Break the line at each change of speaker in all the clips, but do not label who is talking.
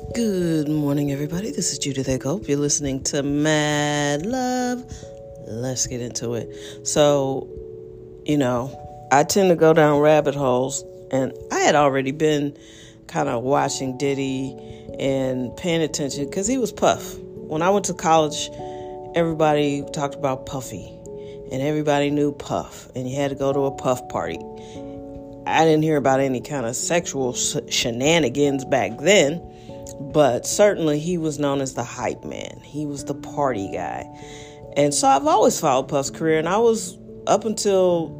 Good morning, everybody. This is Judith Eckhope. You're listening to Mad Love. Let's get into it. So, I tend to go down rabbit holes, and I had already been kind of watching Diddy and paying attention because he was Puff. When I went to college, everybody talked about Puffy, and everybody knew Puff, and you had to go to a Puff party. I didn't hear about any kind of sexual shenanigans back then, but certainly he was known as the hype man. He was the party guy. And so I've always followed Puff's career, and I was up until,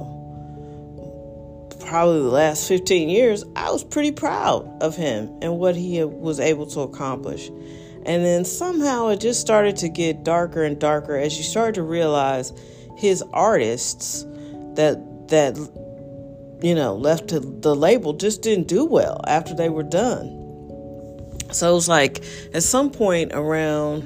probably the last 15 years, I was pretty proud of him and what he was able to accomplish. And then somehow it just started to get darker and darker as you started to realize his artists that left to the label just didn't do well after they were done. So it was like at some point around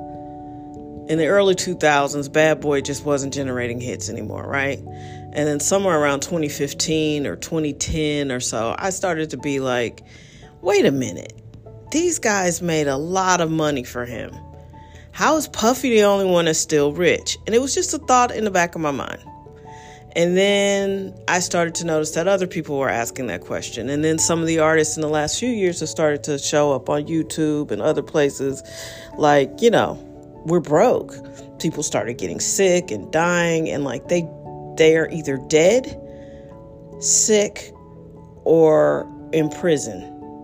in the early 2000s, Bad Boy just wasn't generating hits anymore, right? And then somewhere around 2015 or 2010 or so, I started to be like, wait a minute. These guys made a lot of money for him. How is Puffy the only one that's still rich? And it was just a thought in the back of my mind. And then I started to notice that other people were asking that question. And then some of the artists in the last few years have started to show up on YouTube and other places like, we're broke. People started getting sick and dying, and like they are either dead, sick, or in prison.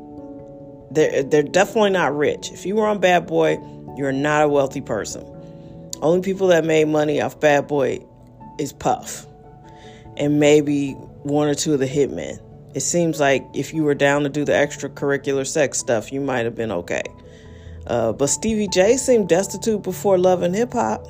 They're definitely not rich. If you were on Bad Boy, you're not a wealthy person. Only people that made money off Bad Boy is Puff. And maybe one or two of the hitmen. It seems like if you were down to do the extracurricular sex stuff, you might have been okay. But Stevie J seemed destitute before Love and Hip Hop.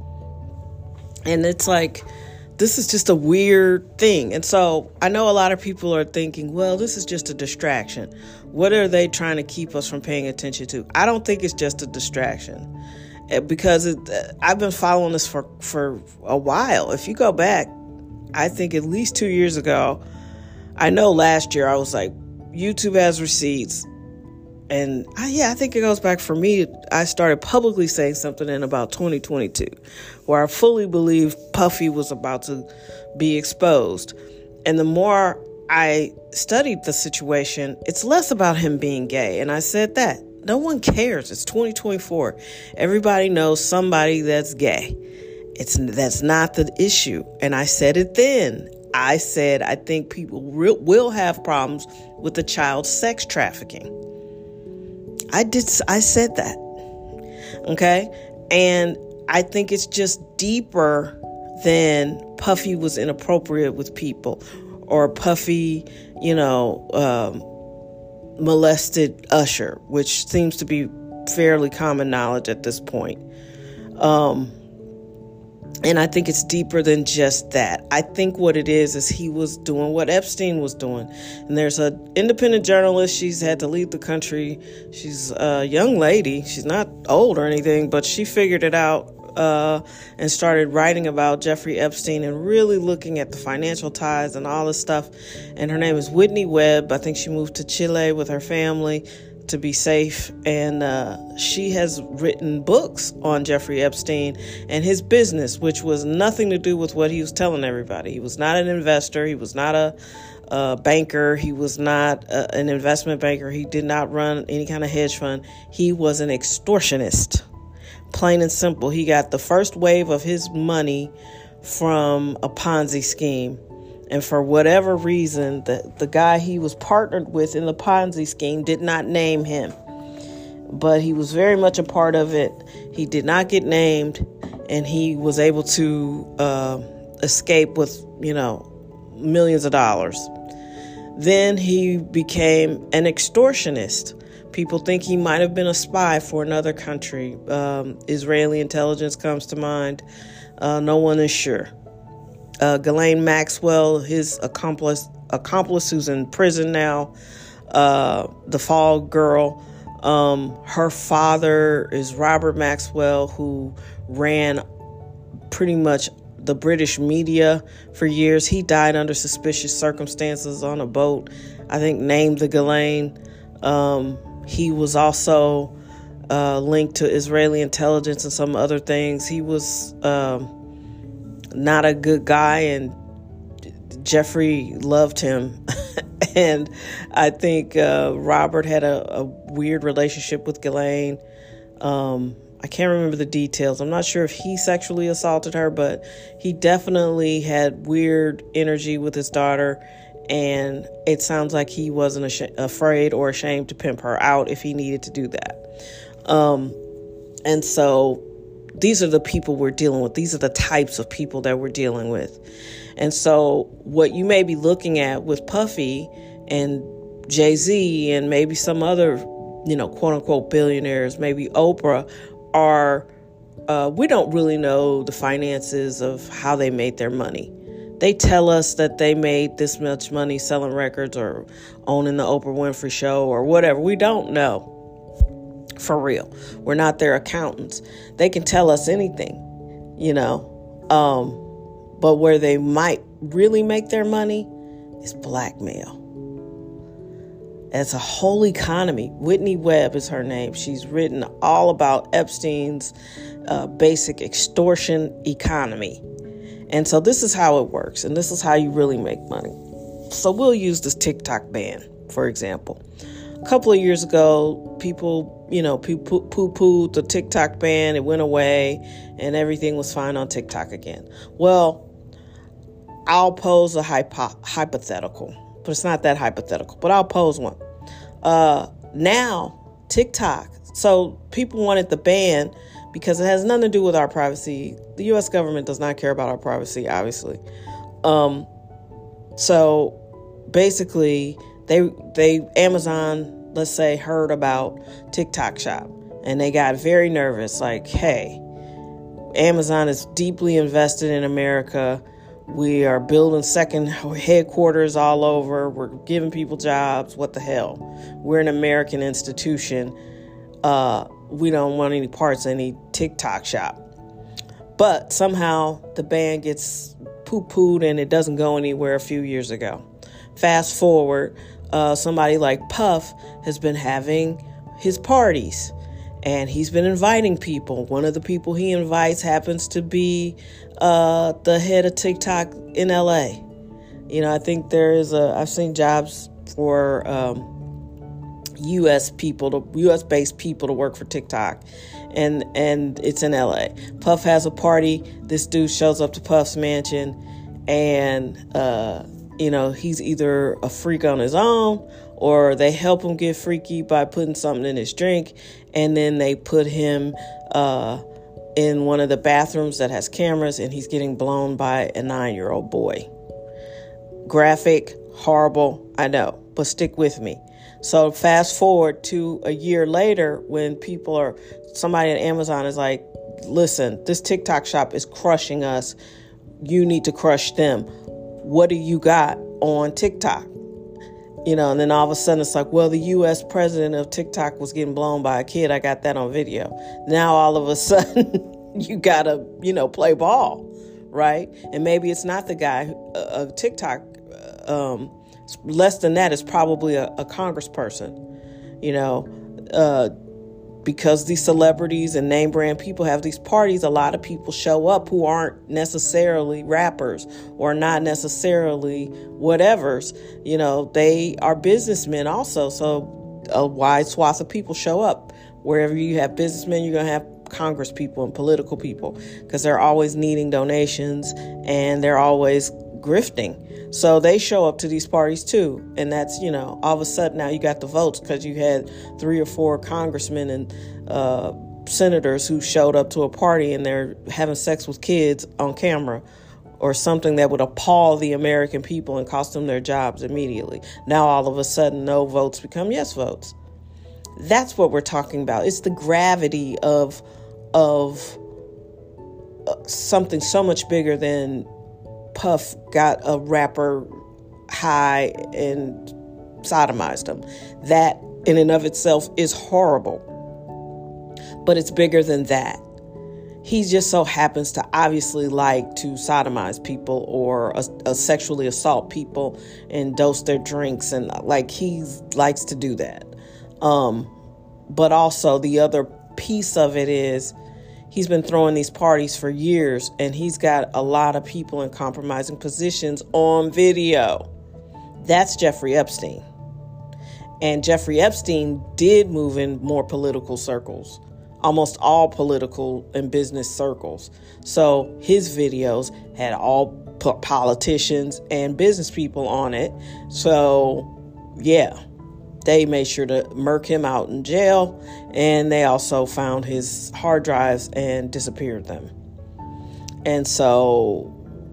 And it's like, this is just a weird thing. And so I know a lot of people are thinking, well, this is just a distraction. What are they trying to keep us from paying attention to? I don't think it's just a distraction. Because I've been following this for a while. If you go back, I think at least 2 years ago, I know last year I was like, YouTube has receipts. And I think it goes back for me. I started publicly saying something in about 2022 where I fully believed Puffy was about to be exposed. And the more I studied the situation, it's less about him being gay. And I said that. No one cares. It's 2024. Everybody knows somebody that's gay. That's not the issue. And I said it then. I said, I think people will have problems with the child sex trafficking. I said that. Okay. And I think it's just deeper than Puffy was inappropriate with people or Puffy, molested Usher, which seems to be fairly common knowledge at this point. And I think it's deeper than just that. I think what it is he was doing what Epstein was doing. And there's an independent journalist. She's had to leave the country. She's a young lady. She's not old or anything, but she figured it out and started writing about Jeffrey Epstein and really looking at the financial ties and all this stuff. And her name is Whitney Webb. I think she moved to Chile with her family to be safe, and she has written books on Jeffrey Epstein and his business, which was nothing to do with what he was telling everybody. He was not an investor. He was not a banker. He was not an investment banker. He did not run any kind of hedge fund. He was an extortionist, plain and simple. He got the first wave of his money from a Ponzi scheme. And for whatever reason, the guy he was partnered with in the Ponzi scheme did not name him. But he was very much a part of it. He did not get named, and he was able to escape with, millions of dollars. Then he became an extortionist. People think he might have been a spy for another country. Israeli intelligence comes to mind. No one is sure. Ghislaine Maxwell, his accomplice who's in prison now, the Fall Girl. Her father is Robert Maxwell, who ran pretty much the British media for years. He died under suspicious circumstances on a boat, I think named the Ghislaine. He was also linked to Israeli intelligence and some other things. He was not a good guy, and Jeffrey loved him. And I think Robert had a weird relationship with Ghislaine. I can't remember the details. I'm not sure if he sexually assaulted her, but he definitely had weird energy with his daughter. And it sounds like he wasn't afraid or ashamed to pimp her out if he needed to do that. And so these are the people we're dealing with. These are the types of people that we're dealing with. And so what you may be looking at with Puffy and Jay-Z and maybe some other, quote unquote billionaires, maybe Oprah, are, we don't really know the finances of how they made their money. They tell us that they made this much money selling records or owning the Oprah Winfrey Show or whatever. We don't know. For real. We're not their accountants. They can tell us anything, but where they might really make their money is blackmail. It's a whole economy. Whitney Webb is her name. She's written all about Epstein's basic extortion economy. And so this is how it works. And this is how you really make money. So we'll use this TikTok ban, for example. A couple of years ago, people poo-pooed the TikTok ban. It went away and everything was fine on TikTok again. Well, I'll pose a hypothetical, but it's not that hypothetical, but I'll pose one. Now, TikTok. So people wanted the ban because it has nothing to do with our privacy. The U.S. government does not care about our privacy, obviously. So basically, they Amazon, let's say, heard about TikTok Shop, and they got very nervous. Like, hey, Amazon is deeply invested in America. We are building second headquarters all over. We're giving people jobs. What the hell? We're an American institution. We don't want any parts of any TikTok Shop. But somehow the ban gets poo-pooed and it doesn't go anywhere a few years ago. Fast forward, somebody like Puff has been having his parties and he's been inviting people. One of the people he invites happens to be the head of TikTok in LA. I think I've seen jobs for U.S. based people to work for TikTok, and it's in LA. Puff has a party. This dude shows up to Puff's mansion, and he's either a freak on his own, or they help him get freaky by putting something in his drink, and then they put him in one of the bathrooms that has cameras, and he's getting blown by a 9-year-old boy. Graphic, horrible, I know, but stick with me. So fast forward to a year later when somebody at Amazon is like, listen, this TikTok Shop is crushing us. You need to crush them. What do you got on TikTok? And then all of a sudden it's like, well, the U.S. president of TikTok was getting blown by a kid. I got that on video. Now all of a sudden you got to, play ball, right? And maybe it's not the guy, TikTok, less than that is probably a congressperson, because these celebrities and name brand people have these parties. A lot of people show up who aren't necessarily rappers or not necessarily whatevers. They are businessmen also. So a wide swath of people show up. Wherever you have businessmen, you're going to have Congress people and political people, because they're always needing donations and they're always grifting. So they show up to these parties too. And that's, all of a sudden now you got the votes because you had 3 or 4 congressmen and senators who showed up to a party and they're having sex with kids on camera, or something that would appall the American people and cost them their jobs immediately. Now all of a sudden no votes become yes votes. That's what we're talking about. It's the gravity of something so much bigger than Puff got a rapper high and sodomized him. That in and of itself is horrible. But it's bigger than that. He just so happens to obviously like to sodomize people or sexually assault people and dose their drinks. And he likes to do that. But also the other piece of it is he's been throwing these parties for years, and he's got a lot of people in compromising positions on video. That's Jeffrey Epstein. And Jeffrey Epstein did move in more political circles, almost all political and business circles. So his videos had all politicians and business people on it. So, yeah, they made sure to murk him out in jail. And they also found his hard drives and disappeared them. And so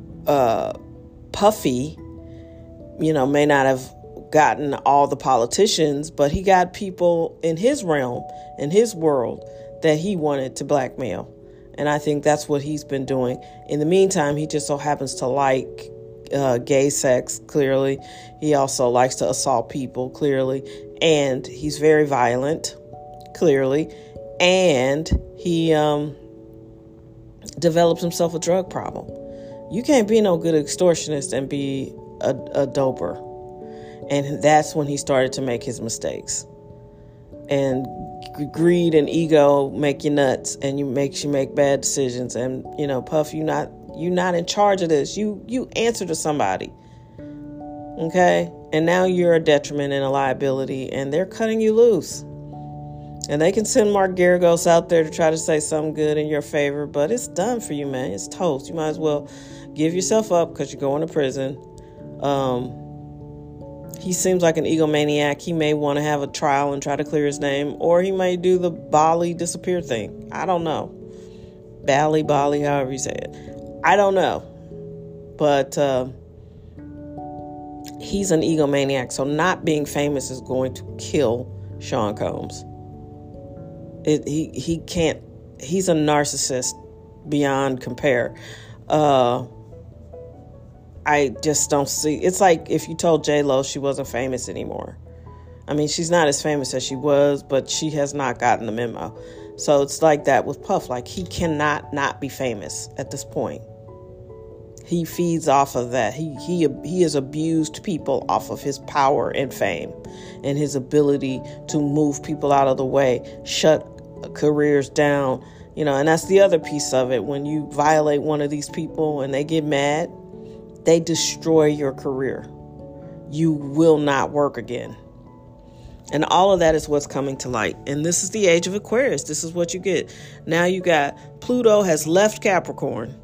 Puffy, may not have gotten all the politicians, but he got people in his realm, in his world, that he wanted to blackmail. And I think that's what he's been doing. In the meantime, he just so happens to like gay sex, clearly. He also likes to assault people, clearly. And he's very violent, clearly. And he develops himself a drug problem. You can't be no good extortionist and be a doper. And that's when he started to make his mistakes. And greed and ego make you nuts, and makes you make bad decisions. And Puff, you're not in charge of this. You answer to somebody. Okay? And now you're a detriment and a liability, and they're cutting you loose. And they can send Mark Geragos out there to try to say something good in your favor, but it's done for you, man. It's toast. You might as well give yourself up because you're going to prison. He seems like an egomaniac. He may want to have a trial and try to clear his name, or he may do the Bali disappear thing. I don't know. Bali, however you say it. I don't know. But he's an egomaniac, so not being famous is going to kill Sean Combs. He can't. He's a narcissist beyond compare. I just don't see. It's like if you told J-Lo she wasn't famous anymore. I mean, she's not as famous as she was, but she has not gotten the memo. So it's like that with Puff. Like, he cannot not be famous at this point. He feeds off of that. He has abused people off of his power and fame and his ability to move people out of the way, shut careers down, and that's the other piece of it. When you violate one of these people and they get mad, they destroy your career. You will not work again. And all of that is what's coming to light. And this is the age of Aquarius. This is what you get. Now you got Pluto has left Capricorn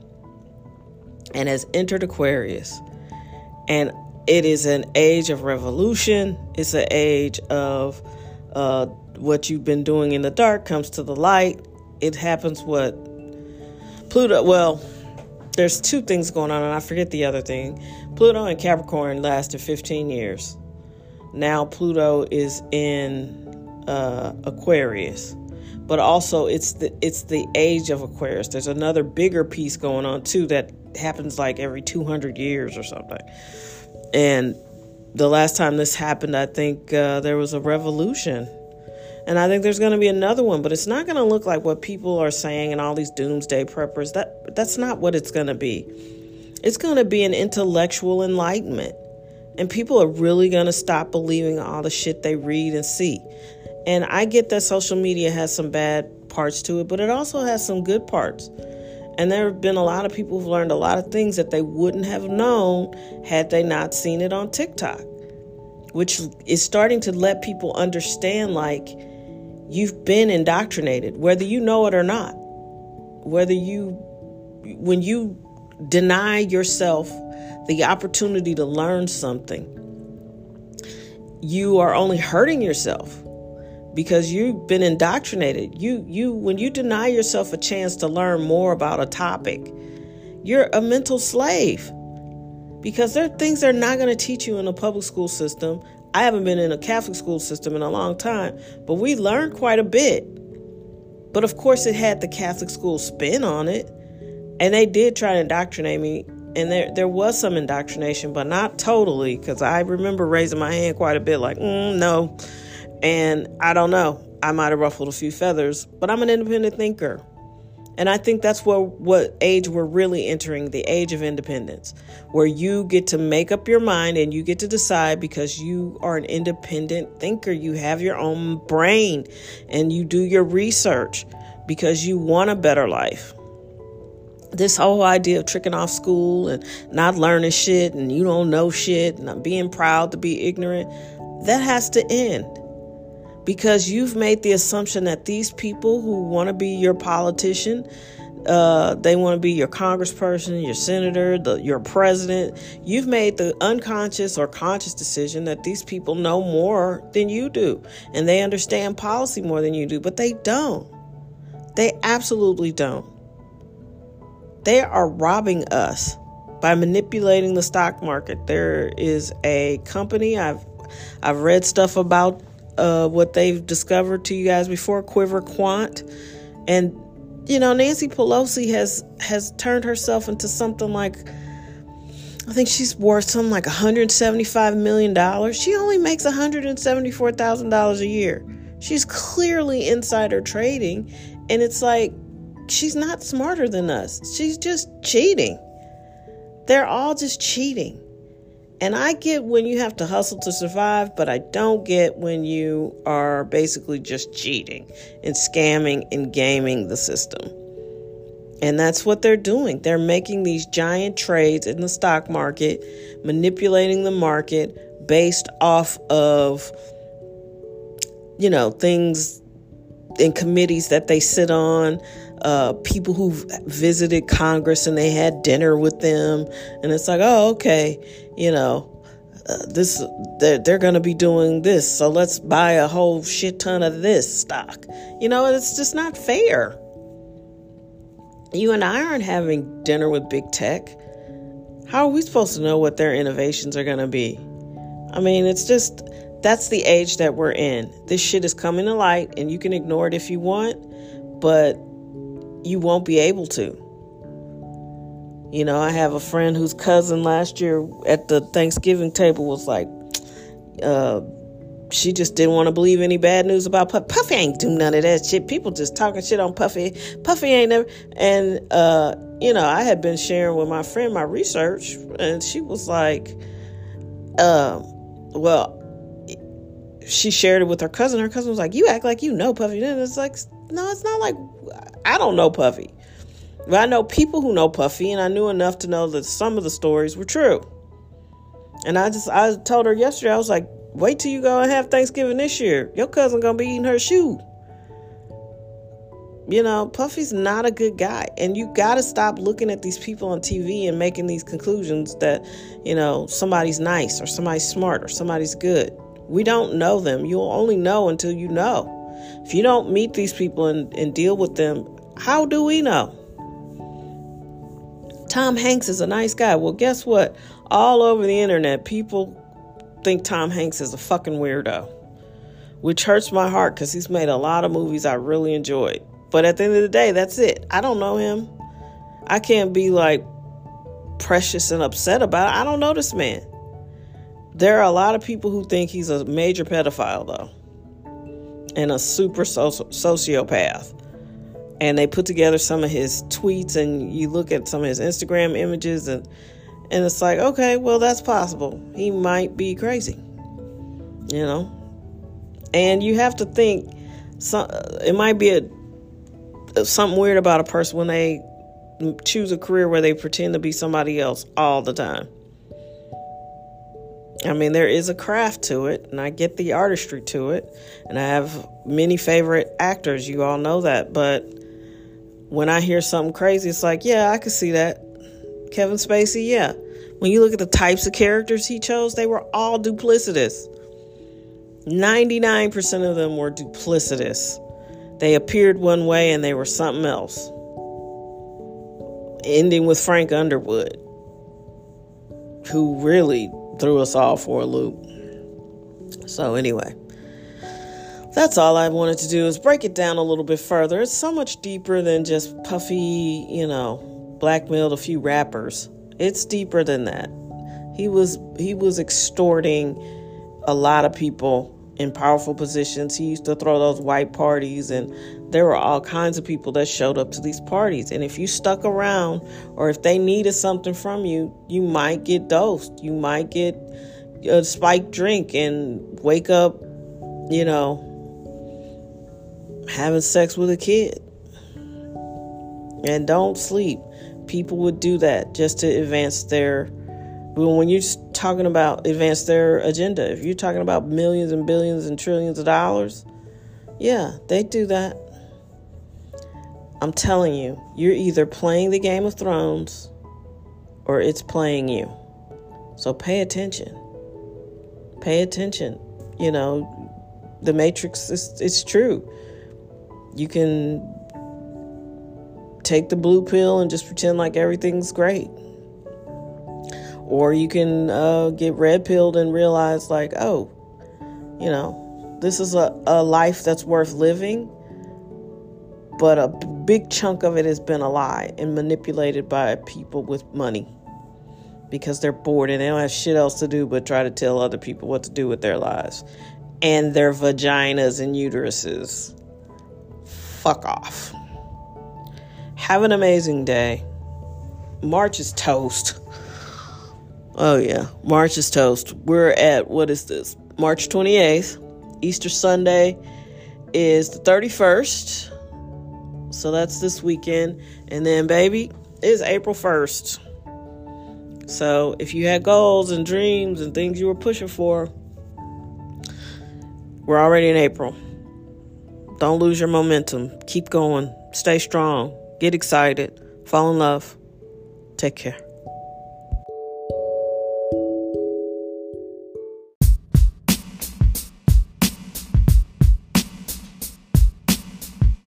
and has entered Aquarius. And it is an age of revolution. It's an age of what you've been doing in the dark comes to the light. It happens what Pluto, there's two things going on, and I forget the other thing. Pluto and Capricorn lasted 15 years. Now Pluto is in Aquarius. But also it's the age of Aquarius. There's another bigger piece going on too that happens like every 200 years or something. And the last time this happened, I think there was a revolution. And I think there's going to be another one, but it's not going to look like what people are saying and all these doomsday preppers. That's not what it's going to be. It's going to be an intellectual enlightenment. And people are really going to stop believing all the shit they read and see. And I get that social media has some bad parts to it, but it also has some good parts. And there have been a lot of people who've learned a lot of things that they wouldn't have known had they not seen it on TikTok, which is starting to let people understand, like, you've been indoctrinated, whether you know it or not. When you deny yourself the opportunity to learn something, you are only hurting yourself because you've been indoctrinated. When you deny yourself a chance to learn more about a topic, you're a mental slave because there are things they're not going to teach you in a public school system. I haven't been in a Catholic school system in a long time, but we learned quite a bit. But of course, it had the Catholic school spin on it, and they did try to indoctrinate me. And there was some indoctrination, but not totally, because I remember raising my hand quite a bit like, no. And I don't know. I might have ruffled a few feathers, but I'm an independent thinker. And I think that's what age we're really entering, the age of independence, where you get to make up your mind and you get to decide because you are an independent thinker. You have your own brain and you do your research because you want a better life. This whole idea of tricking off school and not learning shit and you don't know shit and not being proud to be ignorant, that has to end. Because you've made the assumption that these people who want to be your politician, they want to be your congressperson, your senator, your president. You've made the unconscious or conscious decision that these people know more than you do. And they understand policy more than you do. But they don't. They absolutely don't. They are robbing us by manipulating the stock market. There is a company, I've read stuff about what they've discovered to you guys before, Quiver Quant. And, Nancy Pelosi has turned herself into something like, I think she's worth something like $175 million. She only makes $174,000 a year. She's clearly insider trading. And it's like, she's not smarter than us. She's just cheating. They're all just cheating. And I get when you have to hustle to survive, but I don't get when you are basically just cheating and scamming and gaming the system. And that's what they're doing. They're making these giant trades in the stock market, manipulating the market based off of, things in committees that they sit on, people who've visited Congress and they had dinner with them. And it's like, oh, okay, they're going to be doing this. So let's buy a whole shit ton of this stock. It's just not fair. You and I aren't having dinner with big tech. How are we supposed to know what their innovations are going to be? I mean, that's the age that we're in. This shit is coming to light and you can ignore it if you want, but you won't be able to. I have a friend whose cousin last year at the Thanksgiving table was like, she just didn't want to believe any bad news about Puffy. Puffy ain't do none of that shit. People just talking shit on Puffy. Puffy ain't never. And, I had been sharing with my friend my research and she was like, she shared it with her cousin. Her cousin was like, you act like you know Puffy. And it's like, no, it's not like I don't know Puffy. But I know people who know Puffy, and I knew enough to know that some of the stories were true. And I told her yesterday, I was like, wait till you go and have Thanksgiving this year. Your cousin gonna be eating her shoe. Puffy's not a good guy. And you gotta stop looking at these people on TV and making these conclusions that, somebody's nice or somebody's smart or somebody's good. We don't know them. You'll only know until you know. If you don't meet these people and deal with them, how do we know? Tom Hanks is a nice guy. Well, guess what? All over the internet, people think Tom Hanks is a fucking weirdo, which hurts my heart because he's made a lot of movies I really enjoyed. But at the end of the day, that's it. I don't know him. I can't be like precious and upset about it. I don't know this man. There are a lot of people who think he's a major pedophile, though, and a super sociopath. And they put together some of his tweets and you look at some of his Instagram images and it's like, okay, well, that's possible. He might be crazy, And you have to think, it might be something weird about a person when they choose a career where they pretend to be somebody else all the time. I mean, there is a craft to it, and I get the artistry to it, and I have many favorite actors. You all know that, but when I hear something crazy, it's like, yeah, I could see that. Kevin Spacey, yeah. When you look at the types of characters he chose, they were all duplicitous. 99% of them were duplicitous. They appeared one way and they were something else. Ending with Frank Underwood, who really threw us all for a loop. So anyway, that's all I wanted to do is break it down a little bit further. It's so much deeper than just Puffy, blackmailed a few rappers. It's deeper than that. He was extorting a lot of people in powerful positions. He used to throw those white parties, and there were all kinds of people that showed up to these parties. And if you stuck around, or if they needed something from you, you might get dosed. You might get a spiked drink and wake up, having sex with a kid. And don't sleep. People would do that just to advance when you're talking about advance their agenda. If you're talking about millions and billions and trillions of dollars, yeah, they do that. I'm telling you, you're either playing the Game of Thrones or it's playing you. So pay attention. Pay attention. The Matrix it's true. You can take the blue pill and just pretend like everything's great. Or you can get red pilled and realize like, this is a life that's worth living, but a big chunk of it has been a lie and manipulated by people with money because they're bored and they don't have shit else to do but try to tell other people what to do with their lives and their vaginas and uteruses. Fuck off. Have an amazing day. March is toast. Oh yeah, March is toast. We're at, what is this? March 28th. Easter Sunday is the 31st. So that's this weekend. And then, baby, it's April 1st. So if you had goals and dreams and things you were pushing for, we're already in April. Don't lose your momentum. Keep going. Stay strong. Get excited. Fall in love. Take care.